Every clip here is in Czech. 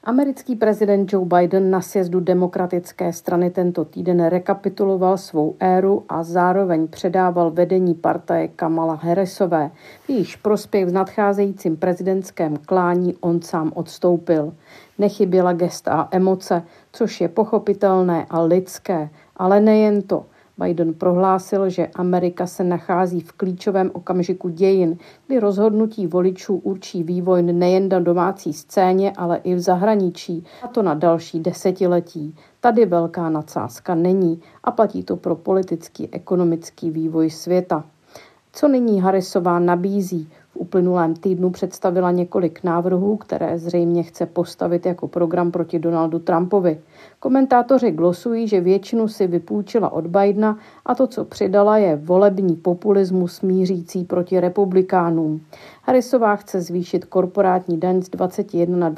Americký prezident Joe Biden na sjezdu Demokratické strany tento týden rekapituloval svou éru a zároveň předával vedení partaje Kamala Harrisové. V jejíž prospěch v nadcházejícím prezidentském klání on sám odstoupil. Nechyběla gesta a emoce, což je pochopitelné a lidské, ale nejen to. Biden prohlásil, že Amerika se nachází v klíčovém okamžiku dějin, kdy rozhodnutí voličů určí vývoj nejen na domácí scéně, ale i v zahraničí, a to na další desetiletí. Tady velká nadsázka není a platí to pro politický, ekonomický vývoj světa. Co nyní Harrisová nabízí? V uplynulém týdnu představila několik návrhů, které zřejmě chce postavit jako program proti Donaldu Trumpovi. Komentátoři glosují, že většinu si vypůjčila od Bidena a to, co přidala, je volební populismus mířící proti republikánům. Harrisová chce zvýšit korporátní daň z 21 na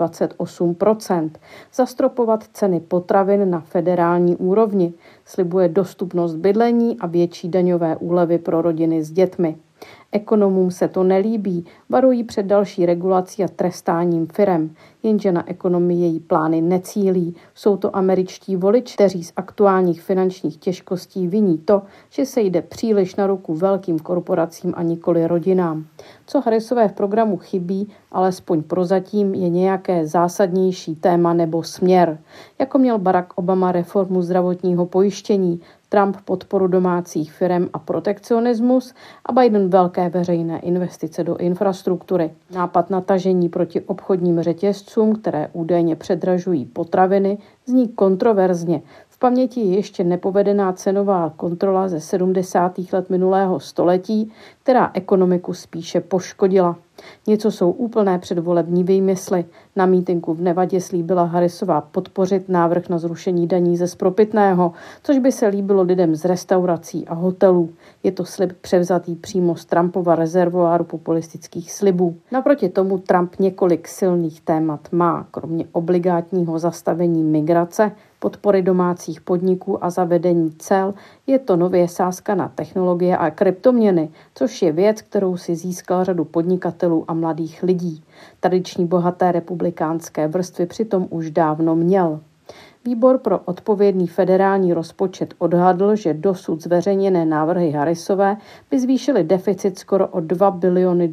28%, zastropovat ceny potravin na federální úrovni, slibuje dostupnost bydlení a větší daňové úlevy pro rodiny s dětmi. Ekonomům se to nelíbí, varují před další regulací a trestáním firem, jenže na ekonomii její plány necílí. Jsou to američtí voliči, kteří z aktuálních finančních těžkostí viní to, že se jde příliš na ruku velkým korporacím a nikoli rodinám. Co Harrisové v programu chybí, alespoň prozatím, je nějaké zásadnější téma nebo směr. Jako měl Barack Obama reformu zdravotního pojištění, Trump podporu domácích firem a protekcionismus a Biden velké veřejné investice do infrastruktury. Nápad na tažení proti obchodním řetězcům, které údajně předražují potraviny, zní kontroverzně. V paměti je ještě nepovedená cenová kontrola ze 70. let minulého století, která ekonomiku spíše poškodila. Něco jsou úplné předvolební výmysly. Na mítinku v Nevadě slíbila Harrisová podpořit návrh na zrušení daní ze spropitného, což by se líbilo lidem z restaurací a hotelů. Je to slib převzatý přímo z Trumpova rezervoáru populistických slibů. Naproti tomu Trump několik silných témat má, kromě obligátního zastavení migrace, podpory domácích podniků a zavedení cel, je to nově sázka na technologie a kryptoměny, což je věc, kterou si získal řadu podnikatelů a mladých lidí. Tradiční bohaté republikánské vrstvy přitom už dávno měl. Výbor pro odpovědný federální rozpočet odhadl, že dosud zveřejněné návrhy Harrisové by zvýšily deficit skoro o $2 biliony.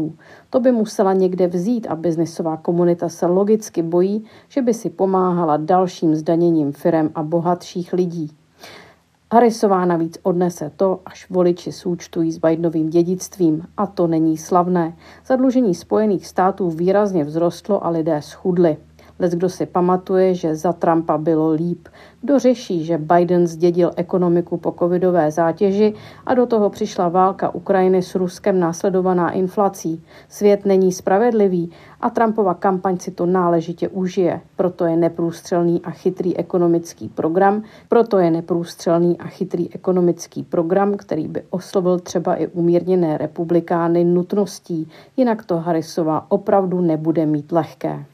To by musela někde vzít a biznisová komunita se logicky bojí, že by si pomáhala dalším zdaněním firem a bohatších lidí. Harrisová navíc odnese to, až voliči součtují s Bidenovým dědictvím, a to není slavné. Zadlužení Spojených států výrazně vzrostlo a lidé schudli. Leckdo si pamatuje, že za Trumpa bylo líp. Kdo řeší, že Biden zdědil ekonomiku po covidové zátěži a do toho přišla válka Ukrajiny s Ruskem následovaná inflací. Svět není spravedlivý a Trumpova kampaň si to náležitě užije. Proto je neprůstřelný a chytrý ekonomický program, který by oslovil třeba i umírněné republikány nutností. Jinak to Harrisová opravdu nebude mít lehké.